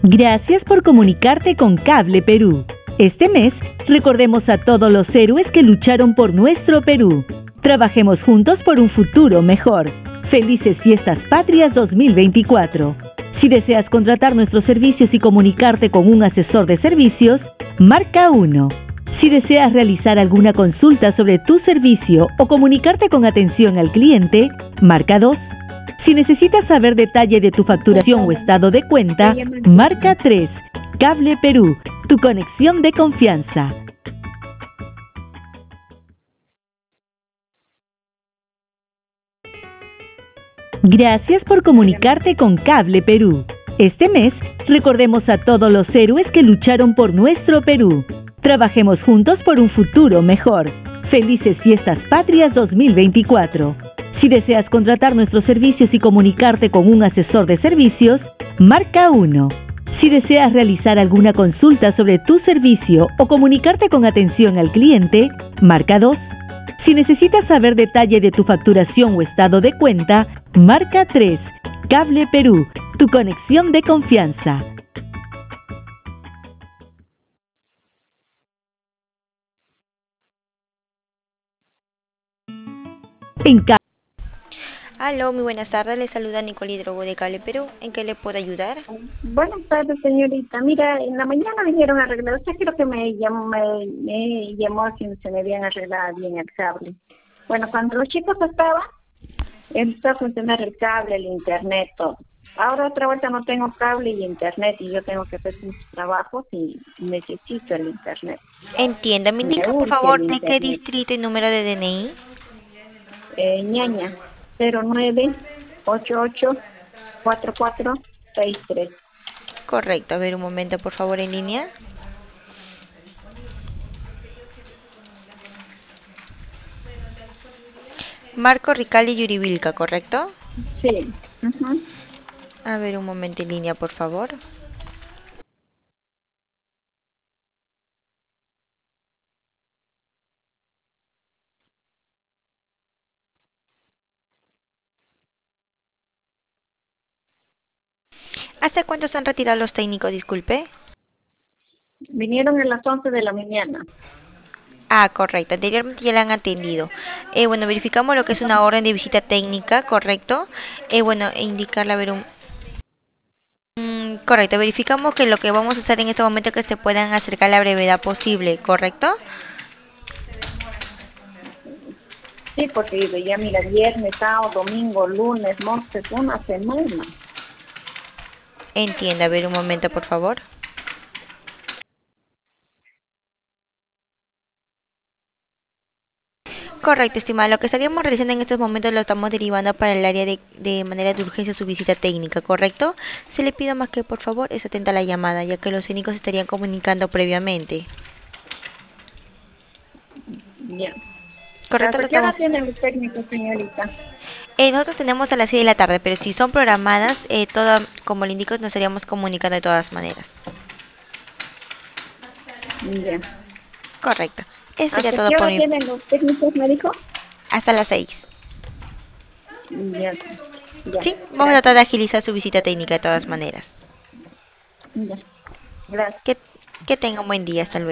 Gracias por comunicarte con Cable Perú. Este mes, recordemos a todos los héroes que lucharon por nuestro Perú. Trabajemos juntos por un futuro mejor. Felices Fiestas Patrias 2024. Si deseas contratar nuestros servicios y comunicarte con un asesor de servicios, marca 1. Si deseas realizar alguna consulta sobre tu servicio o comunicarte con atención al cliente, marca 2. Si necesitas saber detalle de tu facturación o estado de cuenta, marca 3. Cable Perú, tu conexión de confianza. Gracias por comunicarte con Cable Perú. Este mes, recordemos a todos los héroes que lucharon por nuestro Perú. Trabajemos juntos por un futuro mejor. Felices Fiestas Patrias 2024. Si deseas contratar nuestros servicios y comunicarte con un asesor de servicios, marca 1. Si deseas realizar alguna consulta sobre tu servicio o comunicarte con atención al cliente, marca 2. Si necesitas saber detalle de tu facturación o estado de cuenta, marca 3. Cable Perú, tu conexión de confianza. Aló, muy buenas tardes. Le saluda Nicole Hidrogo de Cable Perú. ¿En qué le puedo ayudar? Buenas tardes, señorita. Mira, en la mañana vinieron a arreglar. Usted creo que me llamó si se me habían arreglado bien el cable. Bueno, cuando los chicos estaban, empezó a funcionar el cable, el internet, todo. Ahora otra vuelta no tengo cable y internet y yo tengo que hacer mis trabajos y necesito el internet. Entienda. ¿Me indica, por favor, de qué distrito y número de DNI? Ñaña, 09884463. Correcto. A ver, un momento, por favor, en línea. Marco Ricali Yuribilca, ¿correcto? Sí. A ver, un momento en línea, por favor. ¿Hasta cuánto se han retirado los técnicos, disculpe? Vinieron a las 11 de la mañana. Ah, correcto. Anteriormente ya la han atendido. Bueno, verificamos lo que es una orden de visita técnica, ¿correcto? Bueno, indicarle, a ver, correcto. Verificamos que lo que vamos a hacer en este momento es que se puedan acercar a la brevedad posible, ¿correcto? Sí, porque ya mira, viernes, sábado, domingo, lunes, martes, una semana. Entienda, a ver, un momento, por favor. Correcto, estimada. Lo que estaríamos realizando en estos momentos lo estamos derivando para el área de manera de urgencia su visita técnica, ¿correcto? Se le pido más que por favor es atenta a la llamada, ya que los técnicos estarían comunicando previamente. Ya. ¿Correcto? ¿Hasta qué hora tienen los técnicos, señorita? Nosotros tenemos a las 6 de la tarde, pero si son programadas, como le indico, nos estaríamos comunicando de todas maneras. Ya. Correcto. Eso sería ¿Hasta todo qué por hora mi... tienen los técnicos, me dijo? Hasta las 6. Ya. Ya. Sí, vamos a tratar de agilizar su visita técnica de todas maneras. Ya. Gracias. Que tenga un buen día. Hasta luego.